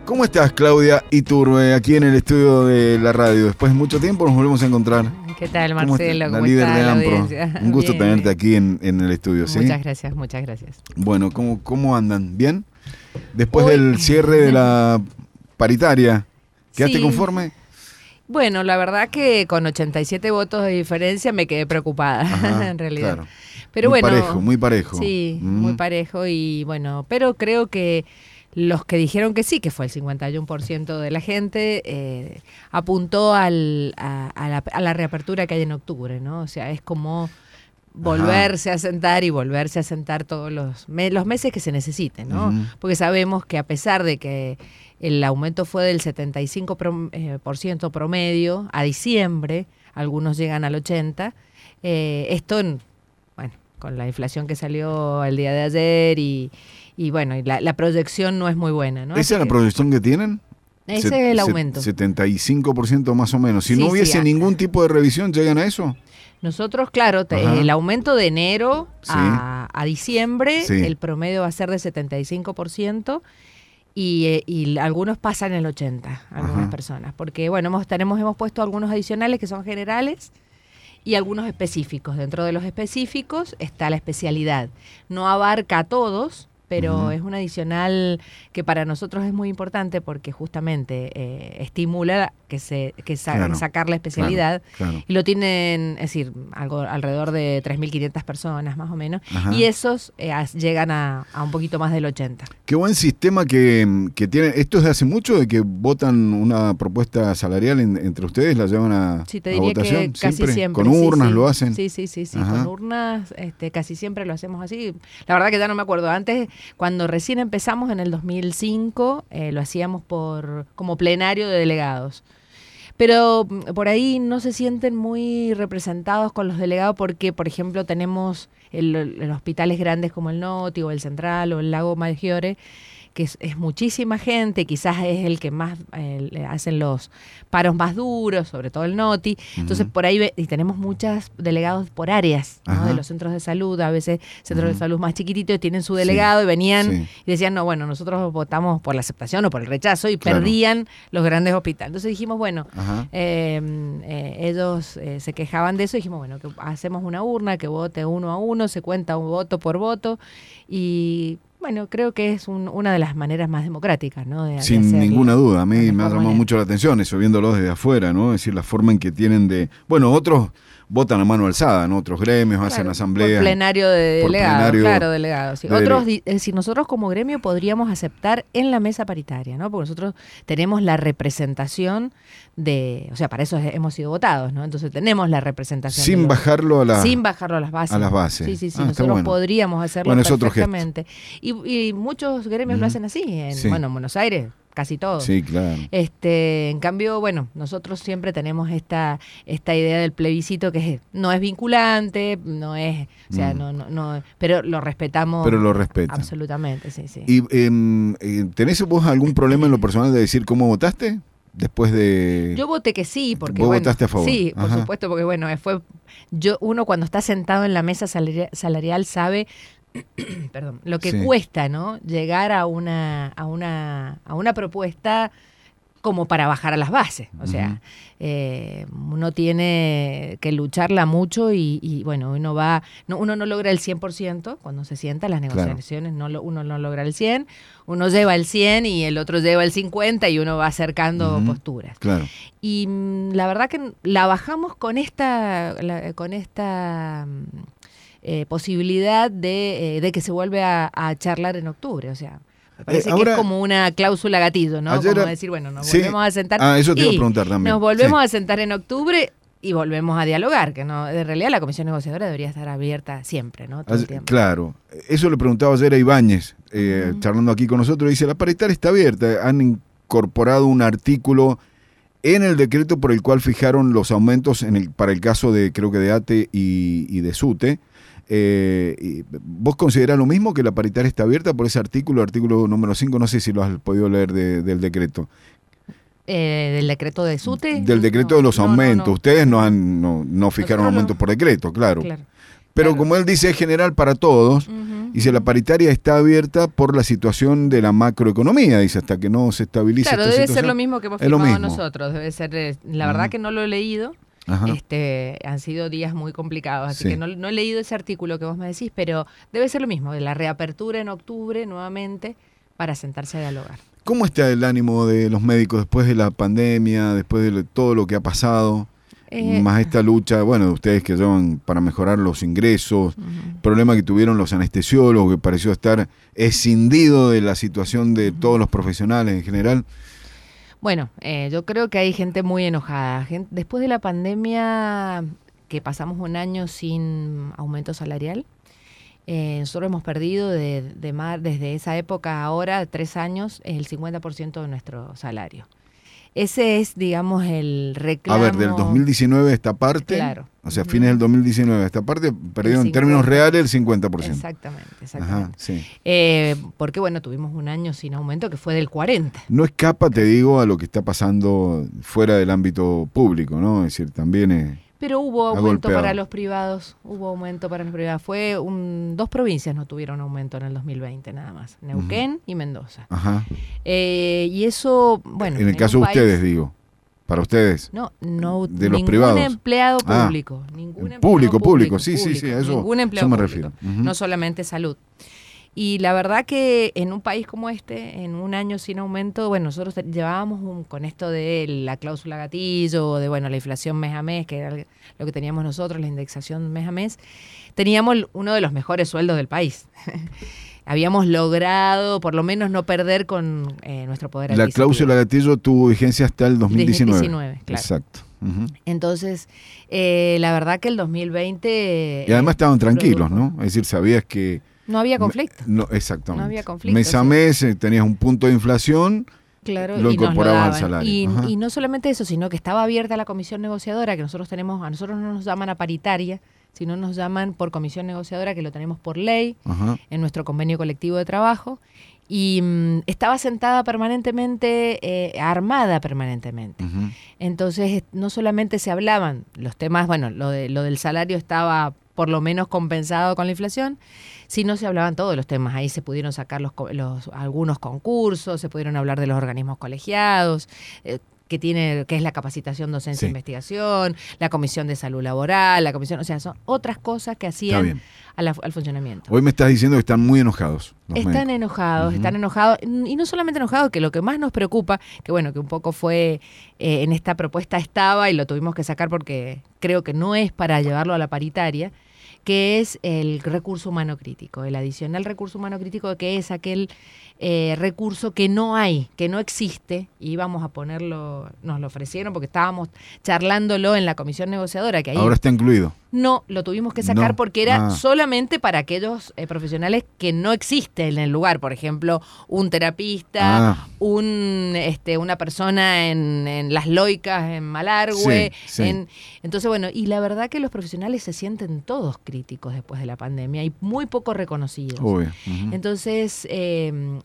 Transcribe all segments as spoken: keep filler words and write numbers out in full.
¿Cómo estás, Claudia Iturbe, aquí en el estudio de la radio? Después de mucho tiempo nos volvemos a encontrar. ¿Qué tal, Marcelo? ¿Cómo ¿Cómo la líder está de la AMPRO? audiencia? Un gusto Bien, tenerte bien. aquí en, en el estudio, ¿sí? Muchas gracias, muchas gracias. Bueno, ¿cómo, cómo andan? ¿Bien? Después Hoy... del cierre de la paritaria, ¿quedaste sí. conforme? Bueno, la verdad que con ochenta y siete votos de diferencia me quedé preocupada, Ajá, en realidad. Claro. Pero muy bueno, parejo, muy parejo. Sí, Mm. muy parejo y bueno, pero creo que los que dijeron que sí, que fue el cincuenta y uno por ciento de la gente, eh, apuntó al, a, a, la, a la reapertura que hay en octubre, ¿no? O sea, es como volverse Ajá. a sentar y volverse a sentar todos los, me, los meses que se necesiten, ¿no? Uh-huh. Porque sabemos que a pesar de que el aumento fue del setenta y cinco por ciento promedio a diciembre, algunos llegan al ochenta por ciento, eh, esto, en, bueno, con la inflación que salió el día de ayer y, y bueno, y la, la proyección no es muy buena, ¿no? ¿Esa es la proyección que tienen? Ese Se, es el aumento. setenta y cinco por ciento más o menos. Si sí, no hubiese sí, ningún tipo de revisión, ¿llegan a eso? Nosotros, claro, te, el aumento de enero sí. a, a diciembre, sí. el promedio va a ser de setenta y cinco por ciento y, y algunos pasan el ochenta por ciento, algunas Ajá. personas. Porque, bueno, hemos, tenemos, hemos puesto algunos adicionales que son generales y algunos específicos. Dentro de los específicos está la especialidad. No abarca a todos, pero uh-huh. es un adicional que para nosotros es muy importante porque justamente eh, estimula que se que sa- claro, sacar la especialidad claro, claro. y lo tienen, es decir, algo alrededor de tres mil quinientas personas más o menos, Ajá. y esos eh, a, llegan a, a un poquito más del ochenta. Qué buen sistema que, que tienen. ¿Esto es de hace mucho de que votan una propuesta salarial en, entre ustedes, la llevan a, sí, te a diría votación? Que casi ¿Siempre? siempre. ¿Con sí, urnas sí. lo hacen? Sí, sí, sí, sí. Con urnas este, casi siempre lo hacemos así. La verdad que ya no me acuerdo. Antes, cuando recién empezamos en el dos mil cinco, eh, lo hacíamos por como plenario de delegados. Pero por ahí no se sienten muy representados con los delegados porque, por ejemplo, tenemos el, el hospitales grandes como el Noti o el Central o el Lago Maggiore, que es, es muchísima gente, quizás es el que más eh, hacen los paros más duros, sobre todo el Noti. Entonces, uh-huh. por ahí ve, y tenemos muchos delegados por áreas, ¿no? De los centros de salud, a veces centros uh-huh. de salud más chiquititos tienen su delegado sí, y venían sí. y decían, no, bueno, nosotros votamos por la aceptación o por el rechazo y claro. perdían los grandes hospitales. Entonces dijimos, bueno, uh-huh. eh, eh, ellos eh, se quejaban de eso y dijimos, bueno, que hacemos una urna, que vote uno a uno, se cuenta un voto por voto y... Bueno, creo que es un, una de las maneras más democráticas, ¿no? De, Sin de ninguna duda, a mí me ha llamado manera. mucho la atención eso, viéndolo desde afuera, ¿no? Es decir, la forma en que tienen de... Bueno, otros votan a mano alzada, ¿no? Otros gremios claro, hacen asambleas. Por plenario de delegados, claro, delegados. Sí. De Otros, dele- es decir, nosotros como gremio podríamos aceptar en la mesa paritaria, ¿no? Porque nosotros tenemos la representación de... O sea, para eso hemos sido votados, ¿no? Entonces tenemos la representación. Sin los, bajarlo a la... Sin bajarlo a las bases. A las bases. Sí, sí, sí. Ah, nosotros bueno. podríamos hacerlo bueno, es perfectamente. Y, y muchos gremios mm. lo hacen así. En, sí. Bueno, en Buenos Aires... casi todo. Sí, claro. Este, en cambio, bueno, nosotros siempre tenemos esta esta idea del plebiscito que es, no es vinculante, no es, o sea, mm. no, no, no, pero lo respetamos. Pero lo respeta. Absolutamente, sí, sí. ¿Y eh, tenés vos algún problema en lo personal de decir cómo votaste? Después de... Yo voté que sí, porque ¿Vos bueno, votaste a favor? Sí, Ajá. por supuesto, porque bueno, fue yo uno cuando está sentado en la mesa salarial, salarial sabe perdón, lo que sí. cuesta, ¿no? Llegar a una a una a una propuesta como para bajar a las bases, o uh-huh. sea, eh, uno tiene que lucharla mucho y, y bueno, uno va, no, uno no logra el cien por ciento cuando se sienta las negociaciones, claro. no lo, uno no logra el cien, uno lleva el cien y el otro lleva el cincuenta y uno va acercando uh-huh. posturas. Claro. Y mm, la verdad que la bajamos con esta la, con esta Eh, posibilidad de, eh, de que se vuelve a, a charlar en octubre, o sea, me parece eh, ahora, que es como una cláusula gatillo, ¿no? Ayer, como decir, bueno, nos sí. volvemos a sentar ah, eso te iba a y preguntar también. Nos volvemos sí. a sentar en octubre y volvemos a dialogar, que no, en realidad la comisión negociadora debería estar abierta siempre, ¿no? Todo ayer, el tiempo. Claro, eso le preguntaba ayer a Ibáñez, eh, uh-huh. charlando aquí con nosotros, dice, la paritaria está abierta, han incorporado un artículo en el decreto por el cual fijaron los aumentos en el, para el caso de, creo que de ATE y, y de SUTE. Eh, ¿Vos considerás lo mismo, que la paritaria está abierta por ese artículo, artículo número cinco? No sé si lo has podido leer de, del decreto. Eh, ¿Del decreto de SUTE? Del decreto no, de los aumentos. No, no, no. Ustedes no, han, no, no fijaron aumentos no. por decreto, claro. claro. Pero claro. como él dice, es general para todos. Uh-huh. Dice, la paritaria está abierta por la situación de la macroeconomía, dice, hasta que no se estabilice Claro, esta debe situación. ser lo mismo que hemos Es lo firmado mismo. nosotros. Debe ser, eh, la Ajá. verdad que no lo he leído. Ajá. Este, han sido días muy complicados, así Sí. que no, no he leído ese artículo que vos me decís, pero debe ser lo mismo, de la reapertura en octubre nuevamente para sentarse a dialogar. ¿Cómo está el ánimo de los médicos después de la pandemia, después de lo- todo lo que ha pasado? Eh, Más esta lucha, bueno, de ustedes que llevan para mejorar los ingresos, uh-huh. problema que tuvieron los anestesiólogos, que pareció estar escindido de la situación de Uh-huh. todos los profesionales en general. Bueno, eh, yo creo que hay gente muy enojada. Gente, después de la pandemia, que pasamos un año sin aumento salarial, eh, nosotros hemos perdido de, de mar, desde esa época a ahora, tres años, el cincuenta por ciento de nuestro salario. Ese es, digamos, el reclamo. A ver, del dos mil diecinueve a esta parte, Claro. o sea, Ujú. fines del dos mil diecinueve a esta parte, perdieron en cincuenta. términos reales el cincuenta por ciento. Exactamente, exactamente. Ajá, sí. Eh, porque, bueno, tuvimos un año sin aumento que fue del cuarenta. No escapa, te digo, a lo que está pasando fuera del ámbito público, ¿no? Es decir, también es... Pero hubo Ha aumento golpeado. para los privados, hubo aumento para los privados. Fue un, dos provincias no tuvieron aumento en el dos mil veinte nada más, Neuquén uh-huh. y Mendoza. Ajá. Eh, y eso, bueno... En el caso de país, ustedes, digo, para ustedes. No, no, de los ningún privados. empleado Ah, público. Ningún empleado público, público, público, sí, sí, sí, a eso, ningún empleado eso me público, refiero. Uh-huh. No solamente salud. Y la verdad que en un país como este, en un año sin aumento, bueno, nosotros llevábamos un, con esto de la cláusula gatillo, de bueno, la inflación mes a mes, que era lo que teníamos nosotros, la indexación mes a mes, teníamos uno de los mejores sueldos del país. Habíamos logrado por lo menos no perder con eh, nuestro poder adquisitivo. La cláusula gatillo tuvo vigencia hasta el dos mil diecinueve. dos mil diecinueve, claro. Exacto. Uh-huh. Entonces, eh, la verdad que el dos mil veinte... Y además eh, estaban tranquilos, produjo. ¿no? Es decir, sabías que... No había conflicto. No, exactamente. No había conflicto. Mes a sí. mes eh, tenías un punto de inflación, claro, lo y incorporabas nos al lo daban. salario. Y, Ajá. y no solamente eso, sino que estaba abierta la comisión negociadora, que nosotros tenemos, a nosotros no nos llaman a paritaria, sino nos llaman por comisión negociadora, que lo tenemos por ley, Ajá. en nuestro convenio colectivo de trabajo, y mm, estaba sentada permanentemente, eh, armada permanentemente. Uh-huh. Entonces, no solamente se hablaban los temas, bueno, lo, de, lo del salario estaba por lo menos compensado con la inflación, sino se hablaban todos los temas. Ahí se pudieron sacar los, los algunos concursos, se pudieron hablar de los organismos colegiados, eh, que tiene, que es la capacitación docencia e Sí. investigación, la comisión de salud laboral, la comisión, o sea, son otras cosas que hacían a la, al funcionamiento. Hoy me estás diciendo que están muy enojados. los Están médicos. enojados, Ujú. están enojados, y no solamente enojados, que lo que más nos preocupa, que bueno, que un poco fue, eh, en esta propuesta estaba y lo tuvimos que sacar porque creo que no es para llevarlo a la paritaria, que es el recurso humano crítico, el adicional recurso humano crítico, que es aquel eh, recurso que no hay, que no existe, y íbamos a ponerlo, nos lo ofrecieron porque estábamos charlándolo en la comisión negociadora, que ahí Ahora está incluido. no, lo tuvimos que sacar No. porque era Ah. solamente para aquellos eh, profesionales que no existen en el lugar. Por ejemplo, un terapista, Ah. un este una persona en, en Las Loicas, en Malargüe. Sí, sí. En, entonces, bueno, y la verdad que los profesionales se sienten todos críticos después de la pandemia y muy poco reconocidos. Obvio. Ujú. Entonces, eh,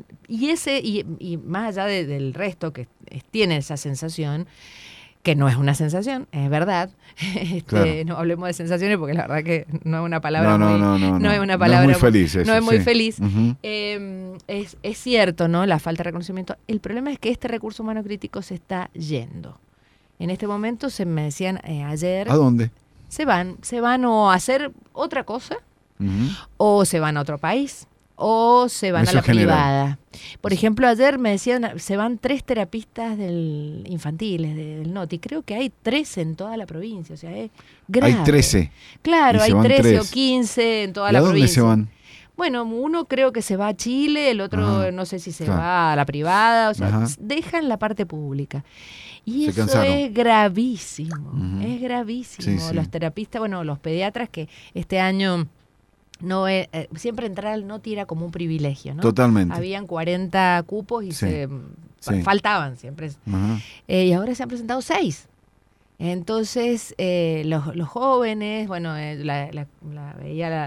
y ese, y, y más allá de- del resto que es- tiene esa sensación, que no es una sensación, es verdad. Este, Claro. No hablemos de sensaciones porque la verdad que no es una palabra No, no, muy, no, no, no. es una No es palabra muy feliz eso, no es muy sí. feliz. Ujú. Eh, es, es cierto, ¿no? La falta de reconocimiento. El problema es que este recurso humano crítico se está yendo. En este momento se me decían eh, ayer, ¿A dónde? se van, se van o a hacer otra cosa, Ujú. o se van a otro país, o se van Eso a la en general. privada. Por ejemplo, ayer me decían, se van tres terapistas del infantiles de- del NOTI. Creo que hay trece en toda la provincia, o sea, es grave. Hay trece. Claro, y se hay van trece tres. o quince en toda ¿Y la a dónde provincia. se van? Bueno, uno creo que se va a Chile, el otro Ajá, no sé si se claro. va a la privada, o sea, Ajá. dejan la parte pública. Y Se eso cansaron. es gravísimo, Ujú. es gravísimo. Sí, sí. Los terapistas, bueno, los pediatras que este año no es- eh, siempre entrar al NOTI era como un privilegio, ¿no? Totalmente. Habían cuarenta cupos y Sí, se sí. faltaban siempre. Ajá. Eh, y ahora se han presentado seis. Entonces, eh, los, los jóvenes, bueno, eh, la, la- la- veía la,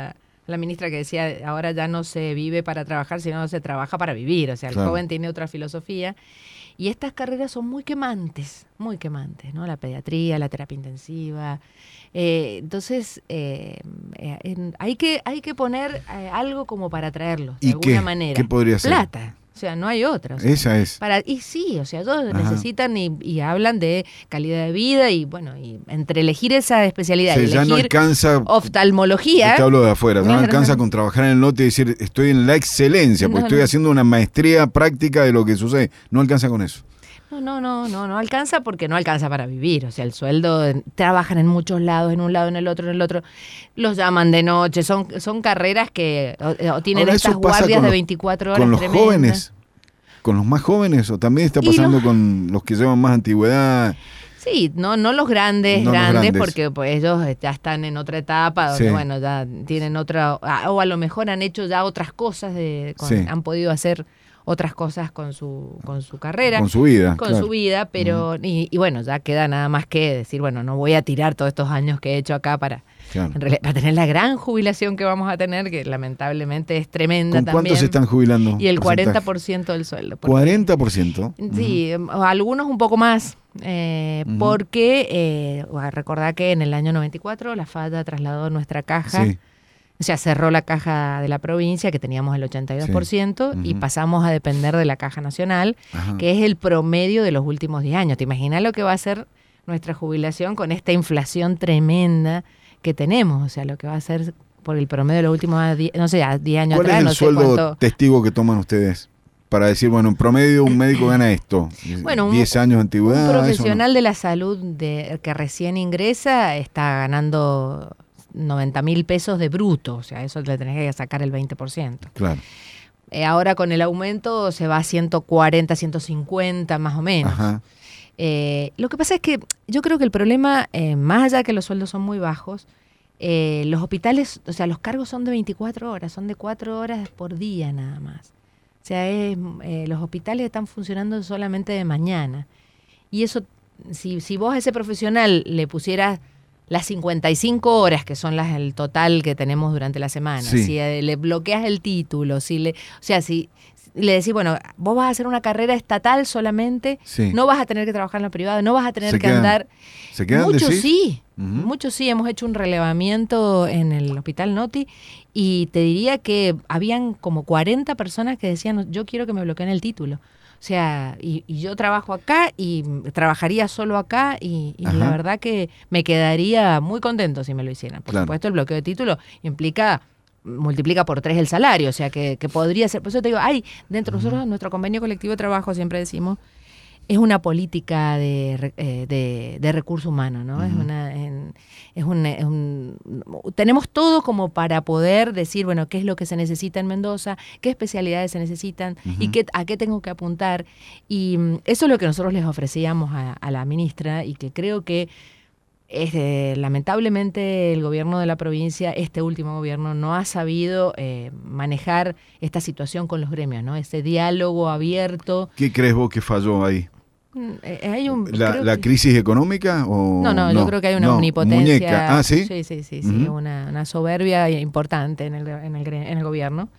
la ministra que decía, ahora ya no se vive para trabajar, sino se trabaja para vivir. O sea, el Claro. joven tiene otra filosofía. Y estas carreras son muy quemantes, muy quemantes, ¿no? La pediatría, la terapia intensiva. Eh, entonces, eh, eh, en- hay, que, hay que poner eh, algo como para atraerlos, de ¿Y alguna qué? manera. ¿Qué podría ser? Plata. O sea, no hay otra. O sea, Esa es. para, y sí, o sea, ellos Ajá. necesitan y, y hablan de calidad de vida y, bueno, y entre elegir esa especialidad Sí, y ya no elegir alcanza, oftalmología. te hablo de afuera, no Claro. alcanza con trabajar en el norte y decir estoy en la excelencia, porque No, estoy no. haciendo una maestría práctica de lo que sucede. No alcanza con eso. No, no, no, no, no alcanza porque no alcanza para vivir. O sea, el sueldo, eh, trabajan en muchos lados, en un lado, en el otro, en el otro. Los llaman de noche, son, son carreras que o, o tienen Ahora, ¿eso estas pasa guardias con de los- veinticuatro horas Con los tremendas. jóvenes, con los más jóvenes, o también está Y pasando los- con los que llevan más antigüedad. Sí, no, no los grandes, No los grandes, grandes. porque pues ellos ya están en otra etapa, donde Sí. bueno, ya tienen otra, a- o a lo mejor han hecho ya otras cosas, de, con- Sí. han podido hacer otras cosas con su, con su carrera. Con su vida. con claro. su vida, pero y, y bueno, ya queda nada más que decir, bueno, no voy a tirar todos estos años que he hecho acá para, Claro. en realidad, para tener la gran jubilación que vamos a tener, que lamentablemente es tremenda ¿Con también. cuántos se están jubilando? Y el porcentaje? cuarenta por ciento del sueldo. porque- cuarenta por ciento. Sí, em, algunos un poco más, eh, Ujú. porque eh, recordad que en el año noventa y cuatro la Falla trasladó nuestra caja. Sí. O sea, cerró la caja de la provincia, que teníamos el ochenta y dos por ciento, Sí. y Ujú. pasamos a depender de la caja nacional, Ajá. que es el promedio de los últimos diez años. ¿Te imaginas lo que va a ser nuestra jubilación con esta inflación tremenda que tenemos? O sea, lo que va a ser por el promedio de los últimos diez, no sé, a diez años ¿Cuál atrás, es el no sé sueldo cuánto. testigo que toman ustedes? Para decir, bueno, en promedio un médico gana esto. Bueno, un- diez años de antigüedad. Un eso profesional de la salud de, que recién ingresa está ganando noventa mil pesos de bruto, o sea, eso le tenés que sacar el veinte por ciento. no. Claro. Eh, ahora con el aumento se va a ciento cuarenta, ciento cincuenta más o menos. Ajá. Eh, lo que pasa es que yo creo que el problema, eh, más allá que los sueldos son muy bajos, eh, los hospitales, o sea, los cargos son de veinticuatro horas, son de cuatro horas por día nada más. O sea, es, eh, los hospitales están funcionando solamente de mañana. Y eso, si, si vos a ese profesional le pusieras las cincuenta y cinco horas, que son las el total que tenemos durante la semana, Sí. si eh, le bloqueas el título, si le, o sea, si, si le decís, bueno, vos vas a hacer una carrera estatal solamente, Sí. no vas a tener que trabajar en lo privado, no vas a tener Se que quedan- andar. ¿Se quedan Muchos decís? sí, Ujú. muchos sí, hemos hecho un relevamiento en el Hospital Noti y te diría que habían como cuarenta personas que decían, yo quiero que me bloqueen el título. O sea, y, y yo trabajo acá y trabajaría solo acá y, y la Ajá. verdad que me quedaría muy contento si me lo hicieran. Por Claro. supuesto, el bloqueo de título implica, multiplica por tres el salario, o sea que, que podría ser, por eso te digo, hay, dentro de nosotros, nuestro convenio colectivo de trabajo, siempre decimos, es una política de, re- eh, de, de recurso humano, ¿no? Es Ujú. una, en- es un, es un- tenemos todo como para poder decir, bueno, qué es lo que se necesita en Mendoza, qué especialidades se necesitan y Ujú. qué, a qué tengo que apuntar. Y mm, eso es lo que nosotros les ofrecíamos a, a la ministra y que creo que este, lamentablemente el gobierno de la provincia, este último gobierno, no ha sabido eh, manejar esta situación con los gremios, ¿no? Ese diálogo abierto. ¿Qué crees vos que falló ahí? Mm, eh, hay un, ¿La, creo la que- crisis económica o No, no, yo creo que hay una No, omnipotencia. muñeca. Ah, ¿sí? Sí, sí, sí, sí, Ujú. una, una soberbia importante en el, en el, gre- en el gobierno.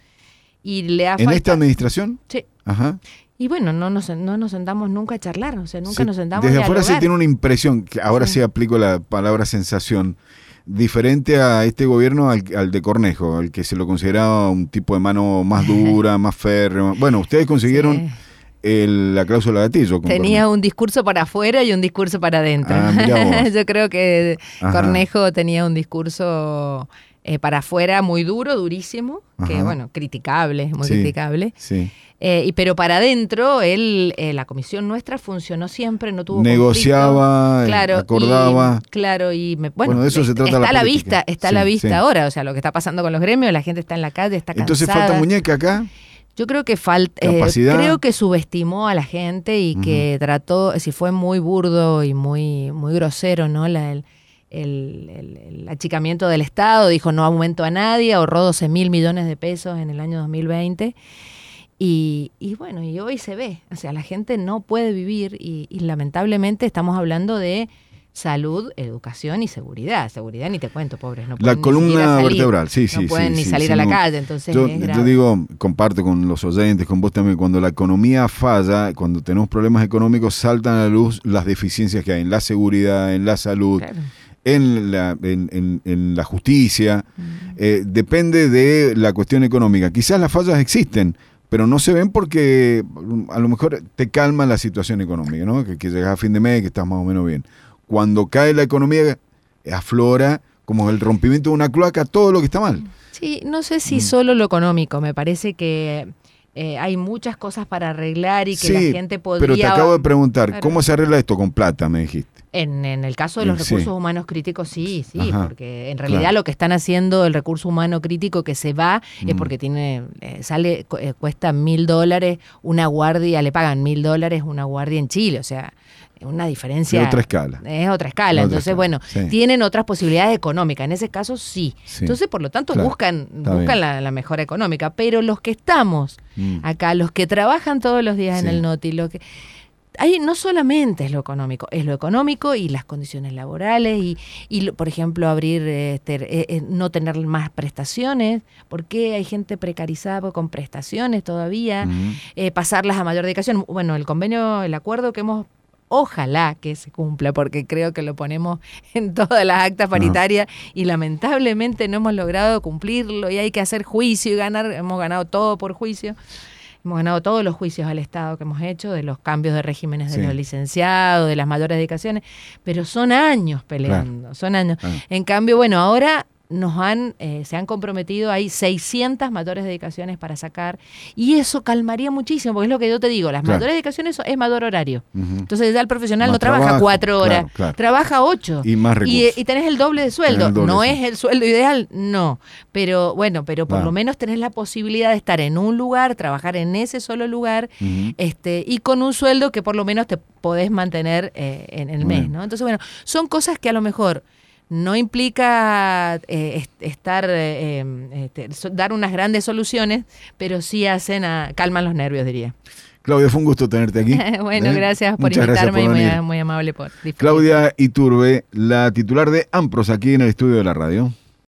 Y le ha ¿En falta- esta administración? Sí. Ajá. Y bueno, no nos, no nos sentamos nunca a charlar, o sea, nunca Se- nos sentamos Desde a afuera se dialogar. tiene una impresión, que ahora sí, Sí. aplico la palabra sensación, diferente a este gobierno al, al de Cornejo, al que se lo consideraba un tipo de mano más dura, más férreo. Bueno, ustedes consiguieron Sí. el- la cláusula gatillo. con Tenía Cornejo. un discurso para afuera y un discurso para adentro. Ah, mirá vos. Yo creo que Ajá. Cornejo tenía un discurso eh, para afuera muy duro, durísimo, que Ajá. bueno, criticable, muy Sí. criticable. Sí. Eh, y pero para adentro, él, eh, la comisión nuestra funcionó siempre, no tuvo Negociaba, conflicto. eh, Claro, acordaba. Y, claro, y me- bueno, Bueno, de eso se trata está la a la política. vista, está a Sí, la vista sí. ahora, o sea, lo que está pasando con los gremios, la gente está en la calle, está cansada. Entonces falta muñeca acá. Yo creo que falta, Capacidad. creo que subestimó a la gente y que trató, si fue muy burdo y muy, muy grosero, ¿no? La, el, el, el- el achicamiento del Estado, dijo no aumento a nadie, ahorró doce mil millones de pesos en el año dos mil veinte. Y, y bueno, y hoy se ve, o sea, la gente no puede vivir y, y lamentablemente estamos hablando de salud, educación y seguridad. Seguridad ni te cuento, pobres. No la columna vertebral, sí, sí. No pueden sí, ni sí, salir sí, a la no. calle, entonces yo, es grave. yo digo, comparto con los oyentes, con vos también, cuando la economía falla, cuando tenemos problemas económicos, saltan a la luz las deficiencias que hay en la seguridad, en la salud, claro. en, la, en, en, en la justicia. Mm. Eh, depende de la cuestión económica. Quizás las fallas existen, pero no se ven porque a lo mejor te calma la situación económica, ¿no? Que, que llegas a fin de mes, que estás más o menos bien. Cuando cae la economía, aflora como el rompimiento de una cloaca todo lo que está mal. Sí, no sé si mm. solo lo económico, me parece que eh, hay muchas cosas para arreglar y que sí, la gente podría... pero te acabo de preguntar, claro. ¿Cómo se arregla esto? Con plata, me dijiste. En, en el caso de los sí. recursos humanos críticos, sí, sí, Ajá, porque en realidad claro. lo que están haciendo el recurso humano crítico que se va mm. es porque tiene eh, sale eh, cuesta mil dólares una guardia, le pagan mil dólares una guardia en Chile, o sea, una diferencia. De otra escala. Es otra escala, otra entonces escala. bueno, sí. tienen otras posibilidades económicas, en ese caso sí. sí. Entonces por lo tanto claro. buscan, buscan la, la mejora económica, pero los que estamos mm. acá, los que trabajan todos los días sí. en el Noti, lo que... Ahí no solamente es lo económico, es lo económico y las condiciones laborales y, y por ejemplo, abrir, este, eh, no tener más prestaciones, porque hay gente precarizada con prestaciones todavía, uh-huh. eh, pasarlas a mayor dedicación. Bueno, el convenio, el acuerdo que hemos, ojalá que se cumpla, porque creo que lo ponemos en todas las actas paritarias uh-huh. y lamentablemente no hemos logrado cumplirlo y hay que hacer juicio y ganar, hemos ganado todo por juicio. Hemos ganado todos los juicios al Estado que hemos hecho, de los cambios de regímenes de sí. los licenciados, de las mayores dedicaciones, pero son años peleando, claro. son años. Claro. En cambio, bueno, ahora nos han, eh, se han comprometido, hay seiscientas mayores dedicaciones para sacar, y eso calmaría muchísimo, porque es lo que yo te digo, las claro. mayores dedicaciones es mayor horario. Uh-huh. Entonces ya el profesional más no trabaja trabajo, cuatro horas, claro, claro. trabaja ocho. Y más recursos. Y, y tenés el doble de sueldo. Doble no es el sueldo ideal, no. Pero bueno, pero por claro. lo menos tenés la posibilidad de estar en un lugar, trabajar en ese solo lugar, uh-huh. este, y con un sueldo que por lo menos te podés mantener eh, en el mes, ¿no? Entonces, bueno, son cosas que a lo mejor no implica eh, estar eh, este, dar unas grandes soluciones, pero sí hacen a, calman los nervios, diría. Claudia, fue un gusto tenerte aquí. Bueno, ¿eh? gracias por Muchas invitarme gracias por y muy, muy amable por disfrutar. Claudia Iturbe, la titular de AMPROS aquí en el estudio de la radio.